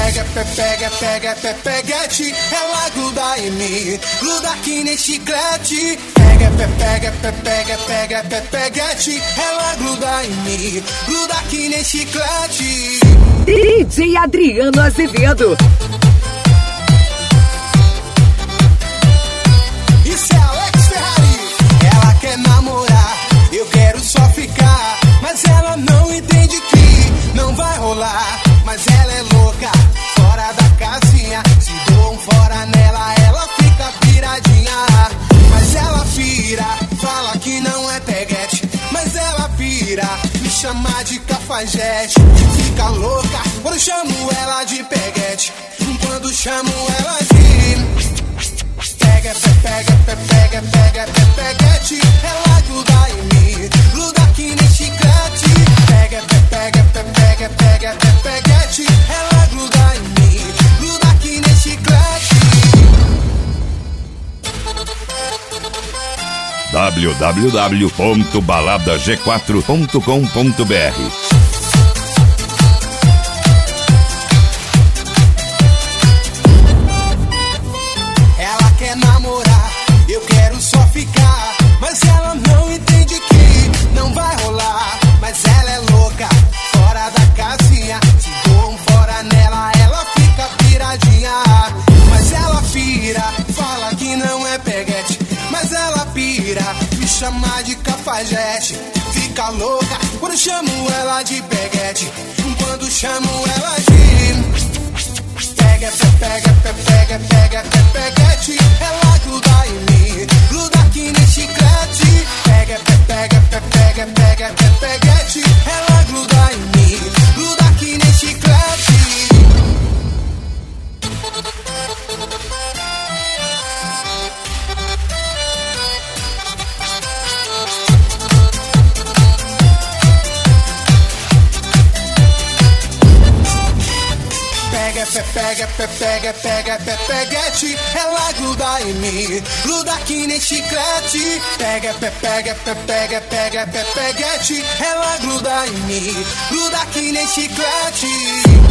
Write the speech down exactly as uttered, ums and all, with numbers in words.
pega, pega, pega, pega, peguete, ela gruda em mim, gruda aqui nem chiclete. Pega, pega, pega, pega, pega, peguete, ela gruda em mim, gruda aqui nem chiclete. D J Adriano Azevedo. Isso é Alex Ferrari. Ela quer namorar, eu quero só ficar, mas ela não entende que não vai rolar. Mas ela é louca, fora da casinha. Se dou um fora nela, ela fica piradinha. Mas ela pira, fala que não é peguete. Mas ela pira, me chama de cafajeste. Fica louca quando chamo ela de peguete. Quando chamo ela de pega, pega, pega, pega, pega, peguete, ela gruda em mim, gruda aqui nem chiclete. Pega, pega, pega, pega, pega, peguete, ela gruda em mim, gruda aqui nem chiclete. w w w ponto balada g quatro ponto com ponto b r. Ela quer namorar, eu quero só ficar, mas ela não entende que não vai rolar. Mas ela é louca, fora da casinha. Se dou um fora nela, ela fica piradinha. Mas ela pira, fala que não é peguete. Mas ela pira, me chama de cafajeste. Fica louca quando chamo ela de peguete. Quando chamo ela de pega, pega, pega, pega, pega, peguete, ela gruda em mim, gruda aqui nem chiclete. Pega, pega, pega, pega, pega, peguete, ela gruda em mim, gruda aqui nem chiclete. Pega, pega, pega, pega, pega, peguete, ela gruda em mim, gruda aqui nem chiclete. Pega, pega, pega, pega, pega, peguete, ela gruda em mim, gruda aqui nem chiclete.